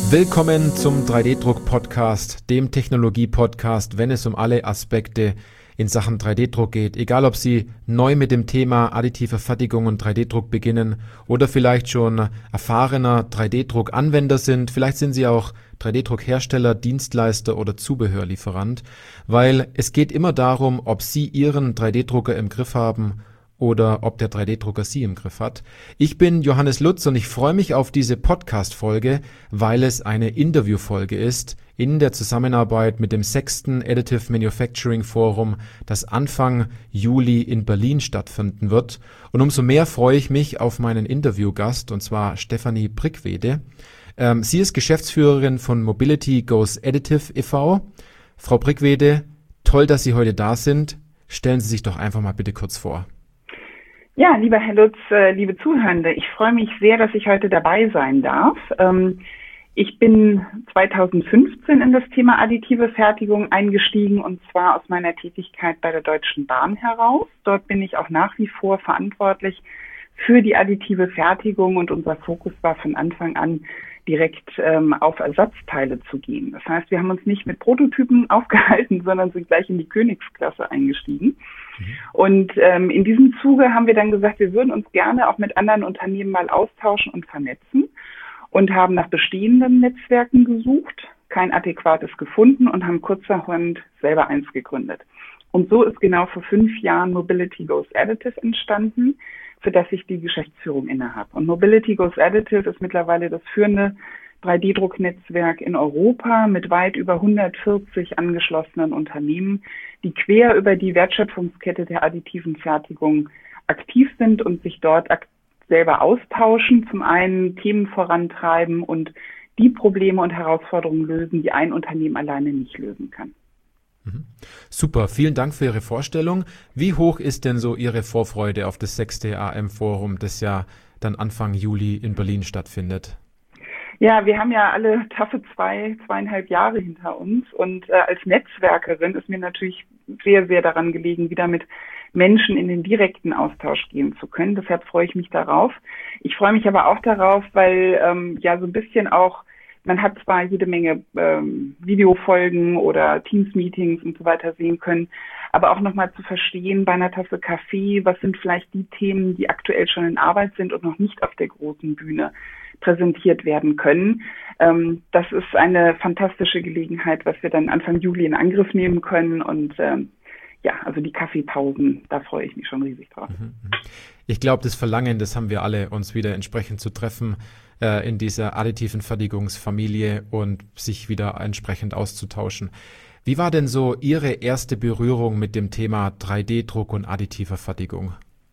Willkommen zum 3D-Druck-Podcast, dem Technologie-Podcast, wenn es um alle Aspekte in Sachen 3D-Druck geht. Egal, ob Sie neu mit dem Thema additive Fertigung und 3D-Druck beginnen oder vielleicht schon erfahrener 3D-Druck-Anwender sind. Vielleicht sind Sie auch 3D-Druck-Hersteller, Dienstleister oder Zubehörlieferant, weil es geht immer darum, ob Sie Ihren 3D-Drucker im Griff haben oder ob der 3D-Drucker Sie im Griff hat. Ich bin Johannes Lutz und ich freue mich auf diese Podcast-Folge, weil es eine Interview-Folge ist in der Zusammenarbeit mit dem 6. Additive Manufacturing Forum, das Anfang Juli in Berlin stattfinden wird. Und umso mehr freue ich mich auf meinen Interviewgast, und zwar Stefanie Brickwede. Sie ist Geschäftsführerin von Mobility Goes Additive e.V. Frau Brickwede, toll, dass Sie heute da sind. Stellen Sie sich doch einfach mal bitte kurz vor. Ja, lieber Herr Lutz, liebe Zuhörende, ich freue mich sehr, dass ich heute dabei sein darf. Ich bin 2015 in das Thema additive Fertigung eingestiegen, und zwar aus meiner Tätigkeit bei der Deutschen Bahn heraus. Dort bin ich auch nach wie vor verantwortlich für die additive Fertigung, und unser Fokus war von Anfang an direkt auf Ersatzteile zu gehen. Das heißt, wir haben uns nicht mit Prototypen aufgehalten, sondern sind gleich in die Königsklasse eingestiegen. Und in diesem Zuge haben wir dann gesagt, wir würden uns gerne auch mit anderen Unternehmen mal austauschen und vernetzen und haben nach bestehenden Netzwerken gesucht, kein adäquates gefunden und haben kurzerhand selber eins gegründet. Und so ist genau vor 5 Jahren Mobility Goes Additive entstanden, für das ich die Geschäftsführung innehabe. Und Mobility Goes Additive ist mittlerweile das führende 3D-Drucknetzwerk in Europa mit weit über 140 angeschlossenen Unternehmen, die quer über die Wertschöpfungskette der additiven Fertigung aktiv sind und sich dort selber austauschen, zum einen Themen vorantreiben und die Probleme und Herausforderungen lösen, die ein Unternehmen alleine nicht lösen kann. Super, vielen Dank für Ihre Vorstellung. Wie hoch ist denn so Ihre Vorfreude auf das 6. AM-Forum, das ja dann Anfang Juli in Berlin stattfindet? Ja, wir haben ja alle taffe 2,5 Jahre hinter uns, und als Netzwerkerin ist mir natürlich sehr, sehr daran gelegen, wieder mit Menschen in den direkten Austausch gehen zu können. Deshalb freue ich mich darauf. Ich freue mich aber auch darauf, weil ja so ein bisschen auch, man hat zwar jede Menge Videofolgen oder Teams-Meetings und so weiter sehen können, aber auch nochmal zu verstehen bei einer Tasse Kaffee, was sind vielleicht die Themen, die aktuell schon in Arbeit sind und noch nicht auf der großen Bühne präsentiert werden können. Das ist eine fantastische Gelegenheit, was wir dann Anfang Juli in Angriff nehmen können. Und ja, also die Kaffeepausen, da freue ich mich schon riesig drauf. Ich glaube, das Verlangen, das haben wir alle, uns wieder entsprechend zu treffen in dieser additiven Fertigungsfamilie und sich wieder entsprechend auszutauschen. Wie war denn so Ihre erste Berührung mit dem Thema 3D-Druck und additiver Fertigung?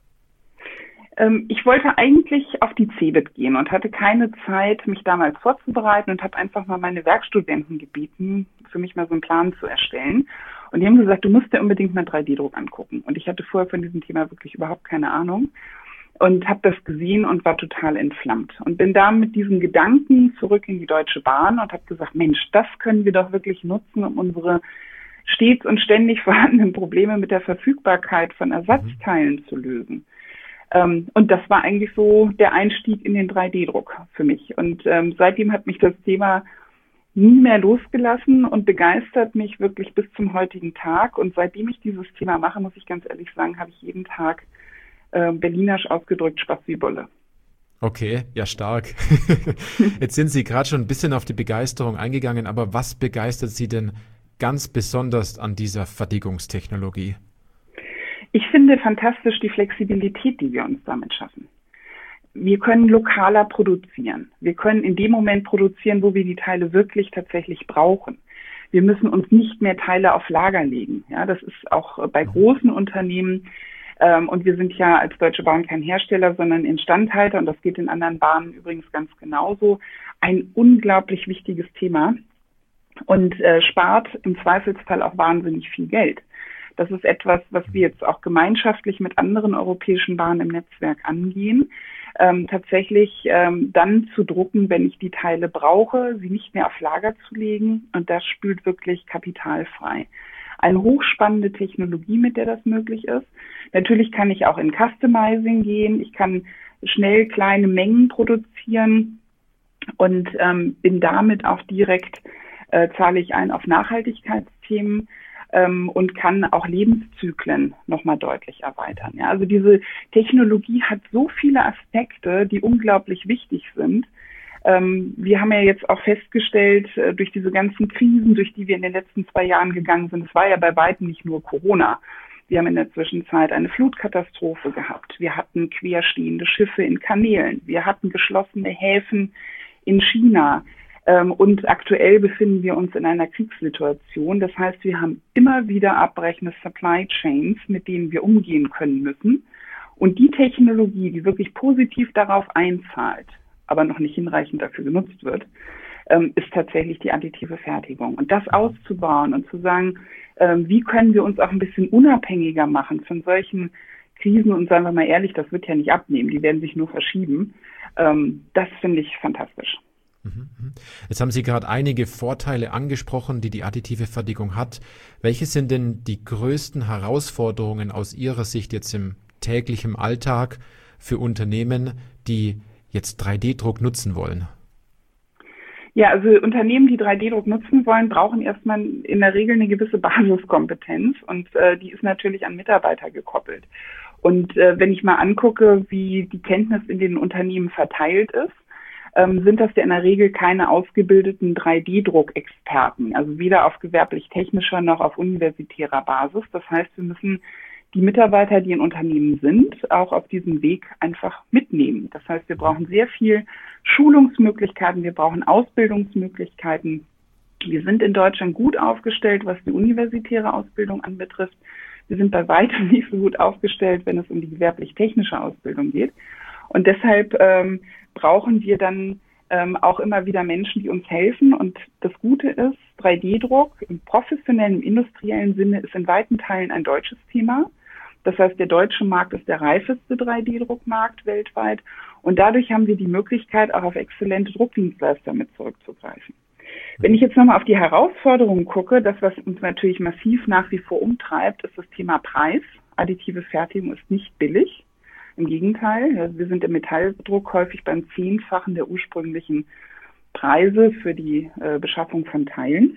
Ich wollte eigentlich auf die CeBIT gehen und hatte keine Zeit, mich damals vorzubereiten, und habe einfach mal meine Werkstudenten gebeten, für mich mal so einen Plan zu erstellen. Und die haben gesagt, du musst dir unbedingt mal 3D-Druck angucken. Und ich hatte vorher von diesem Thema wirklich überhaupt keine Ahnung und habe das gesehen und war total entflammt. Und bin da mit diesen Gedanken zurück in die Deutsche Bahn und habe gesagt, Mensch, das können wir doch wirklich nutzen, um unsere stets und ständig vorhandenen Probleme mit der Verfügbarkeit von Ersatzteilen zu lösen. Und das war eigentlich so der Einstieg in den 3D-Druck für mich. Und seitdem hat mich das Thema nie mehr losgelassen und begeistert mich wirklich bis zum heutigen Tag. Und seitdem ich dieses Thema mache, muss ich ganz ehrlich sagen, habe ich jeden Tag berlinerisch ausgedrückt Spaß wie Bolle. Okay, ja, stark. Jetzt sind Sie gerade schon ein bisschen auf die Begeisterung eingegangen, aber was begeistert Sie denn ganz besonders an dieser Fertigungstechnologie? Ich finde fantastisch die Flexibilität, die wir uns damit schaffen. Wir können lokaler produzieren. Wir können in dem Moment produzieren, wo wir die Teile wirklich tatsächlich brauchen. Wir müssen uns nicht mehr Teile auf Lager legen. Ja, das ist auch bei großen Unternehmen, und wir sind ja als Deutsche Bahn kein Hersteller, sondern Instandhalter, und das geht in anderen Bahnen übrigens ganz genauso, ein unglaublich wichtiges Thema und spart im Zweifelsfall auch wahnsinnig viel Geld. Das ist etwas, was wir jetzt auch gemeinschaftlich mit anderen europäischen Bahnen im Netzwerk angehen, tatsächlich dann zu drucken, wenn ich die Teile brauche, sie nicht mehr auf Lager zu legen, und das spült wirklich Kapital frei. Eine hochspannende Technologie, mit der das möglich ist. Natürlich kann ich auch in Customizing gehen, ich kann schnell kleine Mengen produzieren, und bin damit auch direkt, zahle ich ein auf Nachhaltigkeitsthemen und kann auch Lebenszyklen nochmal deutlich erweitern. Ja, also diese Technologie hat so viele Aspekte, die unglaublich wichtig sind. Wir haben ja jetzt auch festgestellt, durch diese ganzen Krisen, durch die wir in den letzten 2 Jahren gegangen sind, es war ja bei weitem nicht nur Corona. Wir haben in der Zwischenzeit eine Flutkatastrophe gehabt. Wir hatten querstehende Schiffe in Kanälen. Wir hatten geschlossene Häfen in China. Und aktuell befinden wir uns in einer Kriegssituation. Das heißt, wir haben immer wieder abbrechende Supply Chains, mit denen wir umgehen können müssen. Und die Technologie, die wirklich positiv darauf einzahlt, aber noch nicht hinreichend dafür genutzt wird, ist tatsächlich die additive Fertigung. Und das auszubauen und zu sagen, wie können wir uns auch ein bisschen unabhängiger machen von solchen Krisen und sagen wir mal ehrlich, das wird ja nicht abnehmen, die werden sich nur verschieben. Das finde ich fantastisch. Jetzt haben Sie gerade einige Vorteile angesprochen, die die additive Fertigung hat. Welche sind denn die größten Herausforderungen aus Ihrer Sicht jetzt im täglichen Alltag für Unternehmen, die jetzt 3D-Druck nutzen wollen? Ja, also Unternehmen, die 3D-Druck nutzen wollen, brauchen erstmal in der Regel eine gewisse Basiskompetenz und die ist natürlich an Mitarbeiter gekoppelt. Und wenn ich mal angucke, wie die Kenntnis in den Unternehmen verteilt ist, sind das ja in der Regel keine ausgebildeten 3D-Druck-Experten, also weder auf gewerblich-technischer noch auf universitärer Basis. Das heißt, wir müssen die Mitarbeiter, die in Unternehmen sind, auch auf diesem Weg einfach mitnehmen. Das heißt, wir brauchen sehr viel Schulungsmöglichkeiten, wir brauchen Ausbildungsmöglichkeiten. Wir sind in Deutschland gut aufgestellt, was die universitäre Ausbildung anbetrifft. Wir sind bei weitem nicht so gut aufgestellt, wenn es um die gewerblich-technische Ausbildung geht. Und deshalb brauchen wir dann auch immer wieder Menschen, die uns helfen. Und das Gute ist, 3D-Druck im professionellen, im industriellen Sinne ist in weiten Teilen ein deutsches Thema. Das heißt, der deutsche Markt ist der reifeste 3D-Druckmarkt weltweit. Und dadurch haben wir die Möglichkeit, auch auf exzellente Druckdienstleister mit zurückzugreifen. Wenn ich jetzt nochmal auf die Herausforderungen gucke, das, was uns natürlich massiv nach wie vor umtreibt, ist das Thema Preis. Additive Fertigung ist nicht billig. Im Gegenteil, wir sind im Metalldruck häufig beim 10-fachen der ursprünglichen Preise für die Beschaffung von Teilen.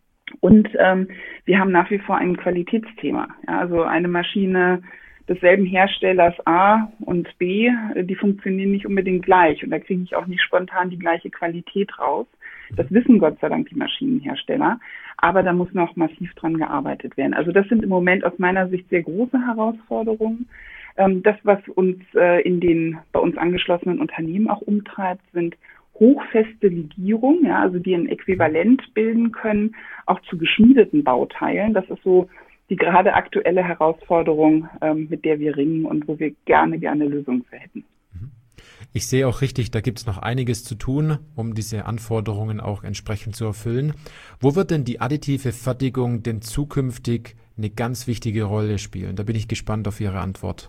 Und wir haben nach wie vor ein Qualitätsthema. Ja, also eine Maschine desselben Herstellers A und B, die funktionieren nicht unbedingt gleich. Und da kriege ich auch nicht spontan die gleiche Qualität raus. Das wissen Gott sei Dank die Maschinenhersteller. Aber da muss noch massiv dran gearbeitet werden. Also das sind im Moment aus meiner Sicht sehr große Herausforderungen. Das, was uns bei uns angeschlossenen Unternehmen auch umtreibt, sind hochfeste Legierungen, ja, also die ein Äquivalent bilden können, auch zu geschmiedeten Bauteilen. Das ist so die gerade aktuelle Herausforderung, mit der wir ringen und wo wir gerne Lösungen für hätten. Ich sehe auch richtig, da gibt es noch einiges zu tun, um diese Anforderungen auch entsprechend zu erfüllen. Wo wird denn die additive Fertigung denn zukünftig eine ganz wichtige Rolle spielen? Da bin ich gespannt auf Ihre Antwort.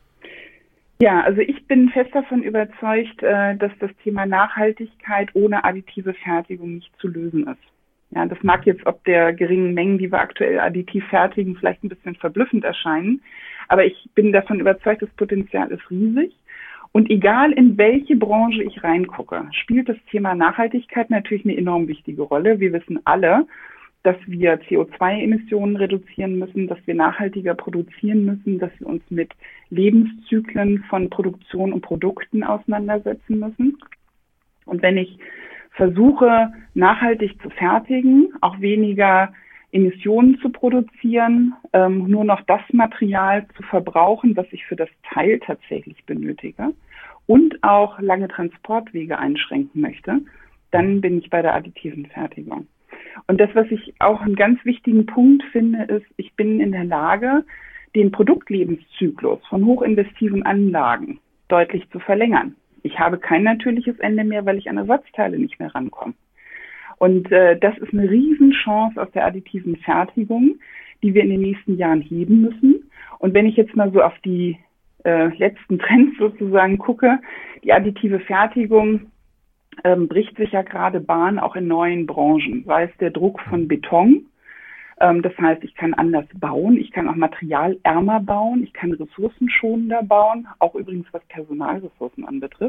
Ja, also ich bin fest davon überzeugt, dass das Thema Nachhaltigkeit ohne additive Fertigung nicht zu lösen ist. Ja, das mag jetzt ob der geringen Mengen, die wir aktuell additiv fertigen, vielleicht ein bisschen verblüffend erscheinen. Aber ich bin davon überzeugt, das Potenzial ist riesig. Und egal in welche Branche ich reingucke, spielt das Thema Nachhaltigkeit natürlich eine enorm wichtige Rolle. Wir wissen alle, dass wir CO2-Emissionen reduzieren müssen, dass wir nachhaltiger produzieren müssen, dass wir uns mit Lebenszyklen von Produktion und Produkten auseinandersetzen müssen. Und wenn ich versuche, nachhaltig zu fertigen, auch weniger Emissionen zu produzieren, nur noch das Material zu verbrauchen, was ich für das Teil tatsächlich benötige und auch lange Transportwege einschränken möchte, dann bin ich bei der additiven Fertigung. Und das, was ich auch einen ganz wichtigen Punkt finde, ist, ich bin in der Lage, den Produktlebenszyklus von hochinvestiven Anlagen deutlich zu verlängern. Ich habe kein natürliches Ende mehr, weil ich an Ersatzteile nicht mehr rankomme. Und das ist eine Riesenchance aus der additiven Fertigung, die wir in den nächsten Jahren heben müssen. Und wenn ich jetzt mal so auf die letzten Trends sozusagen gucke, die additive Fertigung bricht sich ja gerade Bahn auch in neuen Branchen, sei es der Druck von Beton. Das heißt, ich kann anders bauen, ich kann auch materialärmer bauen, ich kann ressourcenschonender bauen, auch übrigens was Personalressourcen anbetrifft.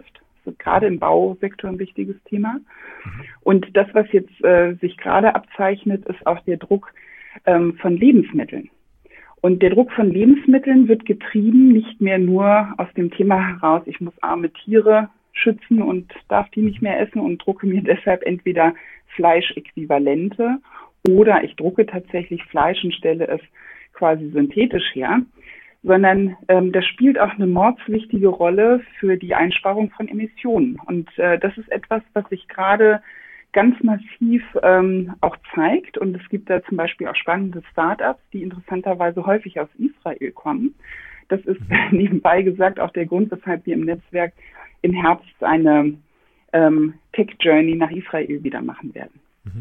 ist gerade im Bausektor ein wichtiges Thema. Und das, was jetzt sich gerade abzeichnet, ist auch der Druck von Lebensmitteln. Und der Druck von Lebensmitteln wird getrieben nicht mehr nur aus dem Thema heraus, ich muss arme Tiere schützen und darf die nicht mehr essen und drucke mir deshalb entweder Fleischäquivalente oder ich drucke tatsächlich Fleisch und stelle es quasi synthetisch her, sondern das spielt auch eine mordswichtige Rolle für die Einsparung von Emissionen. Und das ist etwas, was sich gerade ganz massiv auch zeigt. Und es gibt da zum Beispiel auch spannende Startups, die interessanterweise häufig aus Israel kommen. Das ist nebenbei gesagt auch der Grund, weshalb wir im Netzwerk im Herbst eine Tech-Journey nach Israel wieder machen werden.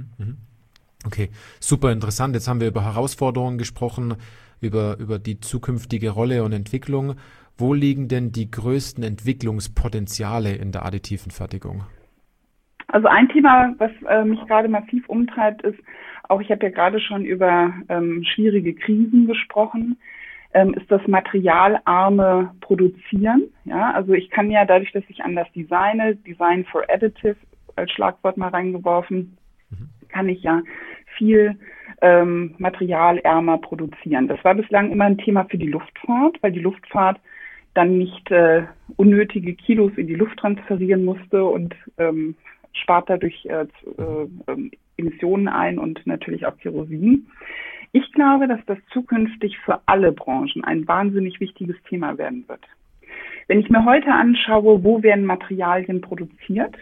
Okay, super interessant. Jetzt haben wir über Herausforderungen gesprochen, über die zukünftige Rolle und Entwicklung. Wo liegen denn die größten Entwicklungspotenziale in der additiven Fertigung? Also ein Thema, was mich gerade massiv umtreibt, ist auch, ich habe ja gerade schon über schwierige Krisen gesprochen, ist das materialarme Produzieren. Ja, also ich kann ja dadurch, dass ich anders designe, Design for Additive als Schlagwort mal reingeworfen, kann ich ja viel materialärmer produzieren. Das war bislang immer ein Thema für die Luftfahrt, weil die Luftfahrt dann nicht unnötige Kilos in die Luft transferieren musste und spart dadurch Emissionen ein und natürlich auch Kerosin. Ich glaube, dass das zukünftig für alle Branchen ein wahnsinnig wichtiges Thema werden wird. Wenn ich mir heute anschaue, wo werden Materialien produziert,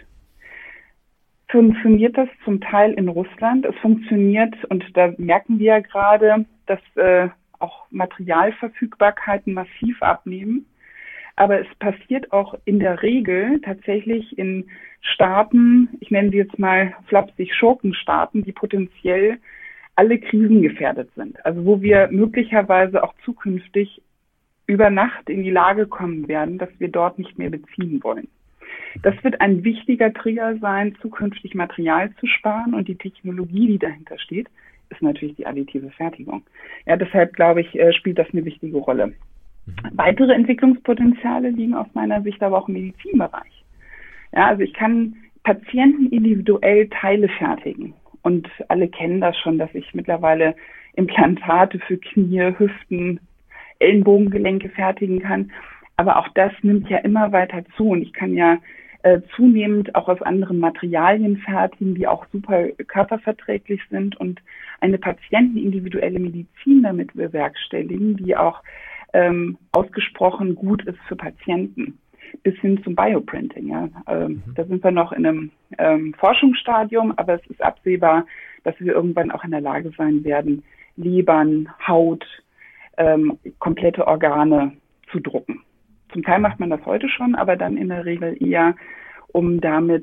funktioniert das zum Teil in Russland. Es funktioniert, und da merken wir ja gerade, dass auch Materialverfügbarkeiten massiv abnehmen. Aber es passiert auch in der Regel tatsächlich in Staaten, ich nenne sie jetzt mal flapsig Schurkenstaaten, die potenziell alle krisengefährdet sind. Also wo wir möglicherweise auch zukünftig über Nacht in die Lage kommen werden, dass wir dort nicht mehr beziehen wollen. Das wird ein wichtiger Trigger sein, zukünftig Material zu sparen, und die Technologie, die dahinter steht, ist natürlich die additive Fertigung. Ja, deshalb glaube ich, spielt das eine wichtige Rolle. Weitere Entwicklungspotenziale liegen aus meiner Sicht aber auch im Medizinbereich. Ja, also ich kann Patienten individuell Teile fertigen, und alle kennen das schon, dass ich mittlerweile Implantate für Knie, Hüften, Ellenbogengelenke fertigen kann. Aber auch das nimmt ja immer weiter zu, und ich kann ja zunehmend auch aus anderen Materialien fertigen, die auch super körperverträglich sind, und eine patientenindividuelle Medizin damit bewerkstelligen, die auch ausgesprochen gut ist für Patienten, bis hin zum Bioprinting. Ja. Da sind wir noch in einem Forschungsstadium, aber es ist absehbar, dass wir irgendwann auch in der Lage sein werden, Lebern, Haut, komplette Organe zu drucken. Zum Teil macht man das heute schon, aber dann in der Regel eher, um damit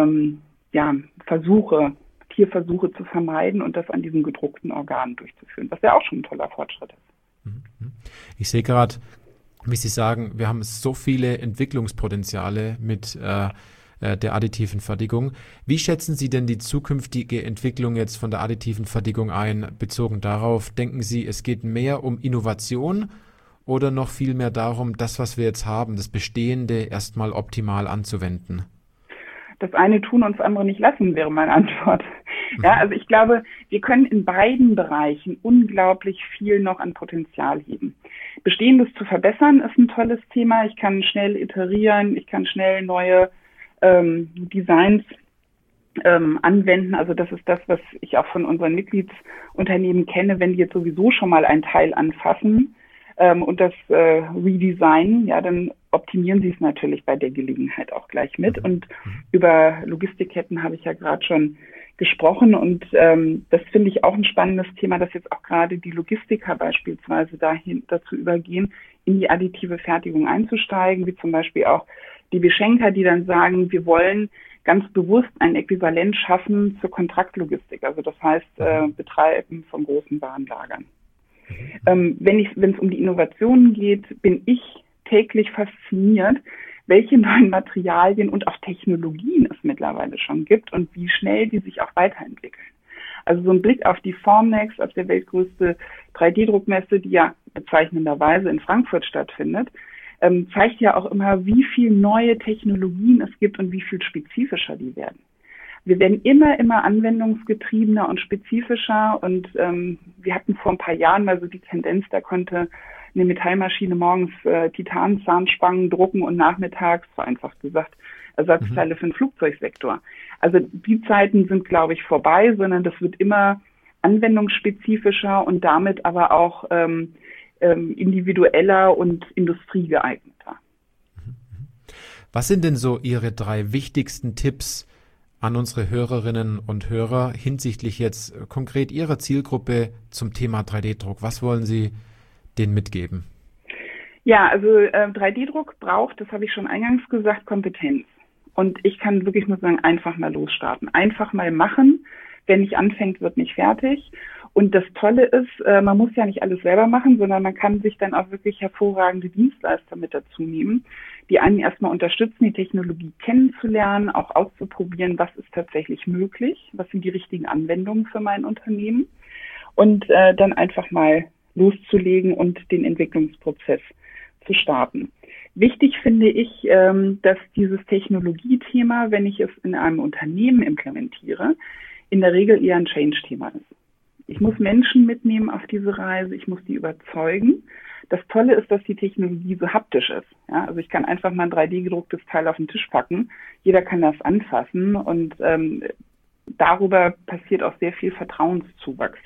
Tierversuche zu vermeiden und das an diesen gedruckten Organen durchzuführen, was ja auch schon ein toller Fortschritt ist. Ich sehe gerade, wie Sie sagen, wir haben so viele Entwicklungspotenziale mit der additiven Fertigung. Wie schätzen Sie denn die zukünftige Entwicklung jetzt von der additiven Fertigung ein, bezogen darauf? Denken Sie, es geht mehr um Innovation oder noch viel mehr darum, das, was wir jetzt haben, das Bestehende erstmal optimal anzuwenden? Das eine tun und das andere nicht lassen, wäre meine Antwort. Ja, also ich glaube, wir können in beiden Bereichen unglaublich viel noch an Potenzial heben. Bestehendes zu verbessern ist ein tolles Thema. Ich kann schnell iterieren, ich kann schnell neue Designs anwenden. Also das ist das, was ich auch von unseren Mitgliedsunternehmen kenne, wenn die jetzt sowieso schon mal ein Teil anfassen und das redesignen, ja, dann optimieren sie es natürlich bei der Gelegenheit auch gleich mit. Und über Logistikketten habe ich ja gerade schon gesprochen, und das finde ich auch ein spannendes Thema, dass jetzt auch gerade die Logistiker beispielsweise dazu übergehen, in die additive Fertigung einzusteigen, wie zum Beispiel auch die Beschenker, die dann sagen, wir wollen ganz bewusst ein Äquivalent schaffen zur Kontraktlogistik, also das heißt Betreiben von großen Warenlagern. Wenn es um die Innovationen geht, bin ich täglich fasziniert, welche neuen Materialien und auch Technologien es mittlerweile schon gibt und wie schnell die sich auch weiterentwickeln. Also so ein Blick auf die Formnext, auf der weltgrößte 3D-Druckmesse, die ja bezeichnenderweise in Frankfurt stattfindet, zeigt ja auch immer, wie viel neue Technologien es gibt und wie viel spezifischer die werden. Wir werden immer anwendungsgetriebener und spezifischer und wir hatten vor ein paar Jahren mal so die Tendenz, da konnte eine Metallmaschine morgens Titanzahnspangen drucken und nachmittags, vereinfacht gesagt, Ersatzteile für den Flugzeugsektor. Also die Zeiten sind, glaube ich, vorbei, sondern das wird immer anwendungsspezifischer und damit aber auch individueller und industriegeeigneter. Was sind denn so Ihre 3 wichtigsten Tipps an unsere Hörerinnen und Hörer hinsichtlich jetzt konkret Ihrer Zielgruppe zum Thema 3D-Druck? Was wollen Sie denen mitgeben? Ja, also 3D-Druck braucht, das habe ich schon eingangs gesagt, Kompetenz. Und ich kann wirklich nur sagen, einfach mal losstarten. Einfach mal machen. Wer nicht anfängt, wird nicht fertig. Und das Tolle ist, man muss ja nicht alles selber machen, sondern man kann sich dann auch wirklich hervorragende Dienstleister mit dazu nehmen, die einen erstmal unterstützen, die Technologie kennenzulernen, auch auszuprobieren, was ist tatsächlich möglich, was sind die richtigen Anwendungen für mein Unternehmen und dann einfach mal loszulegen und den Entwicklungsprozess zu starten. Wichtig finde ich, dass dieses Technologiethema, wenn ich es in einem Unternehmen implementiere, in der Regel eher ein Change-Thema ist. Ich muss Menschen mitnehmen auf diese Reise, ich muss die überzeugen. Das Tolle ist, dass die Technologie so haptisch ist. Ja, also ich kann einfach mal ein 3D-gedrucktes Teil auf den Tisch packen. Jeder kann das anfassen und darüber passiert auch sehr viel Vertrauenszuwachs.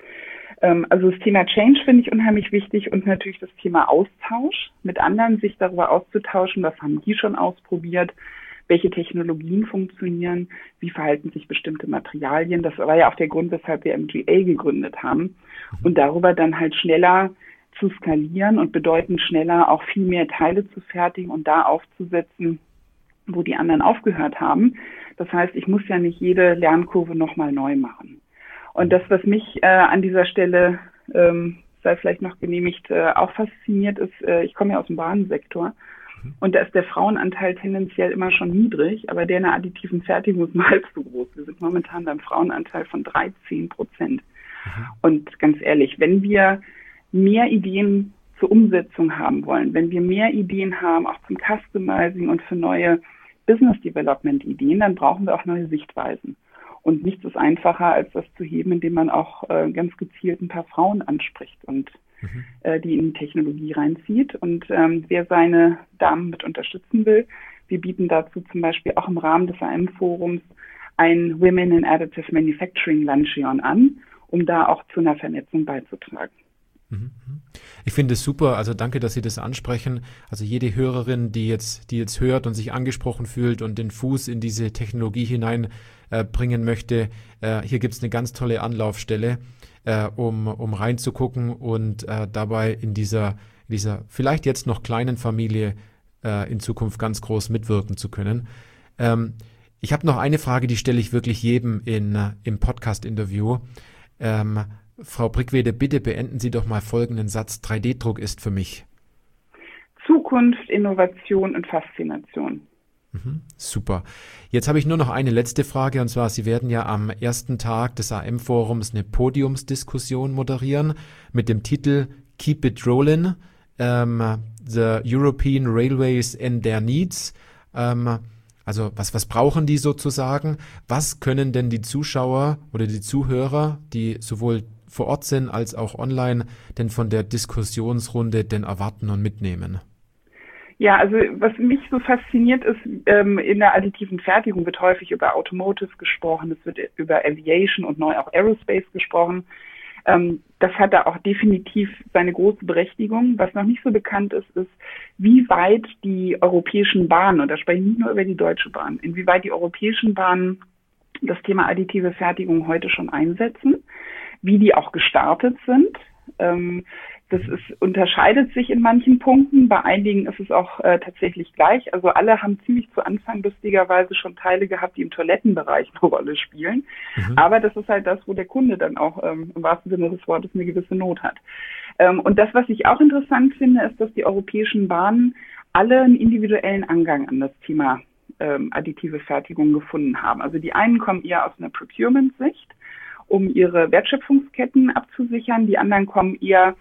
Also das Thema Change finde ich unheimlich wichtig und natürlich das Thema Austausch mit anderen, sich darüber auszutauschen, was haben die schon ausprobiert, welche Technologien funktionieren, wie verhalten sich bestimmte Materialien. Das war ja auch der Grund, weshalb wir MGA gegründet haben. Und darüber dann halt schneller zu skalieren und bedeutend schneller auch viel mehr Teile zu fertigen und da aufzusetzen, wo die anderen aufgehört haben. Das heißt, ich muss ja nicht jede Lernkurve nochmal neu machen. Und das, was mich an dieser Stelle, sei vielleicht noch genehmigt, auch fasziniert ist, ich komme ja aus dem Bahnsektor. Und da ist der Frauenanteil tendenziell immer schon niedrig, aber der in der additiven Fertigung ist nur halb so groß. Wir sind momentan beim Frauenanteil von 13%. Und ganz ehrlich, wenn wir mehr Ideen zur Umsetzung haben wollen, wenn wir mehr Ideen haben, auch zum Customizing und für neue Business Development Ideen, dann brauchen wir auch neue Sichtweisen. Und nichts ist einfacher, als das zu heben, indem man auch ganz gezielt ein paar Frauen anspricht und die in die Technologie reinzieht. Und wer seine Damen mit unterstützen will, wir bieten dazu zum Beispiel auch im Rahmen des AM-Forums ein Women in Additive Manufacturing Luncheon an, um da auch zu einer Vernetzung beizutragen. Ich finde es super, also danke, dass Sie das ansprechen. Also jede Hörerin, die jetzt hört und sich angesprochen fühlt und den Fuß in diese Technologie hineinbringen möchte, hier gibt es eine ganz tolle Anlaufstelle, um reinzugucken und dabei in dieser vielleicht jetzt noch kleinen Familie in Zukunft ganz groß mitwirken zu können. Ich habe noch eine Frage, die stelle ich wirklich jedem im Podcast-Interview. Frau Brickwede, bitte beenden Sie doch mal folgenden Satz. 3D-Druck ist für mich Zukunft, Innovation und Faszination. Super. Jetzt habe ich nur noch eine letzte Frage, und zwar, Sie werden ja am ersten Tag des AM-Forums eine Podiumsdiskussion moderieren mit dem Titel Keep it Rollin', the European Railways and their Needs. Also was brauchen die sozusagen? Was können denn die Zuschauer oder die Zuhörer, die sowohl vor Ort sind als auch online, denn von der Diskussionsrunde denn erwarten und mitnehmen? Ja, also was mich so fasziniert ist, in der additiven Fertigung wird häufig über Automotive gesprochen, es wird über Aviation und neu auch Aerospace gesprochen. Das hat da auch definitiv seine große Berechtigung. Was noch nicht so bekannt ist, wie weit die europäischen Bahnen, und da spreche ich nicht nur über die Deutsche Bahn, inwieweit die europäischen Bahnen das Thema additive Fertigung heute schon einsetzen, wie die auch gestartet sind. Unterscheidet sich in manchen Punkten. Bei einigen ist es auch tatsächlich gleich. Also alle haben ziemlich zu Anfang lustigerweise schon Teile gehabt, die im Toilettenbereich eine Rolle spielen. Aber das ist halt das, wo der Kunde dann auch im wahrsten Sinne des Wortes eine gewisse Not hat. Und das, was ich auch interessant finde, ist, dass die europäischen Bahnen alle einen individuellen Angang an das Thema additive Fertigung gefunden haben. Also die einen kommen eher aus einer Procurement-Sicht, um ihre Wertschöpfungsketten abzusichern. Die anderen kommen eher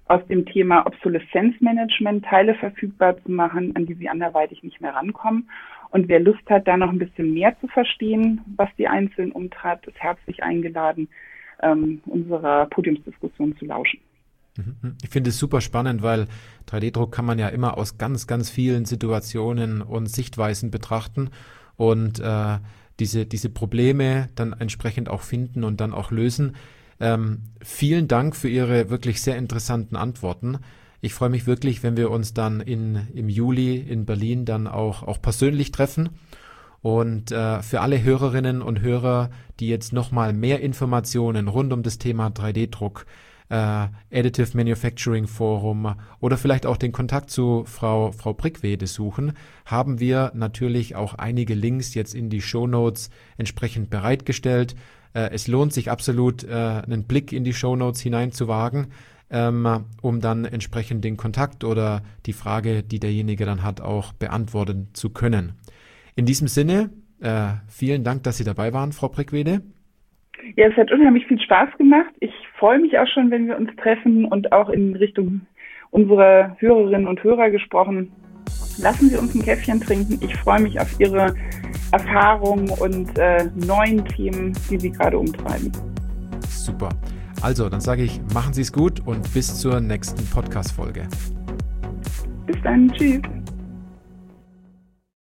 aus dem Thema Obsoleszenzmanagement Teile verfügbar zu machen, an die sie anderweitig nicht mehr rankommen. Und wer Lust hat, da noch ein bisschen mehr zu verstehen, was die Einzelnen umtreibt, ist herzlich eingeladen, unserer Podiumsdiskussion zu lauschen. Ich finde es super spannend, weil 3D-Druck kann man ja immer aus ganz, ganz vielen Situationen und Sichtweisen betrachten und diese Probleme dann entsprechend auch finden und dann auch lösen. Vielen Dank für Ihre wirklich sehr interessanten Antworten. Ich freue mich wirklich, wenn wir uns dann im Juli in Berlin dann auch persönlich treffen. Und für alle Hörerinnen und Hörer, die jetzt nochmal mehr Informationen rund um das Thema 3D-Druck, Additive Manufacturing Forum oder vielleicht auch den Kontakt zu Frau Brickwede suchen, haben wir natürlich auch einige Links jetzt in die Shownotes entsprechend bereitgestellt. Es lohnt sich absolut, einen Blick in die Shownotes hineinzuwagen, um dann entsprechend den Kontakt oder die Frage, die derjenige dann hat, auch beantworten zu können. In diesem Sinne, vielen Dank, dass Sie dabei waren, Frau Brickwede. Ja, es hat unheimlich viel Spaß gemacht. Ich freue mich auch schon, wenn wir uns treffen und auch in Richtung unserer Hörerinnen und Hörer gesprochen. Lassen Sie uns ein Käffchen trinken. Ich freue mich auf Ihre Erfahrungen und neuen Themen, die Sie gerade umtreiben. Super. Also, dann sage ich, machen Sie es gut und bis zur nächsten Podcast-Folge. Bis dann. Tschüss.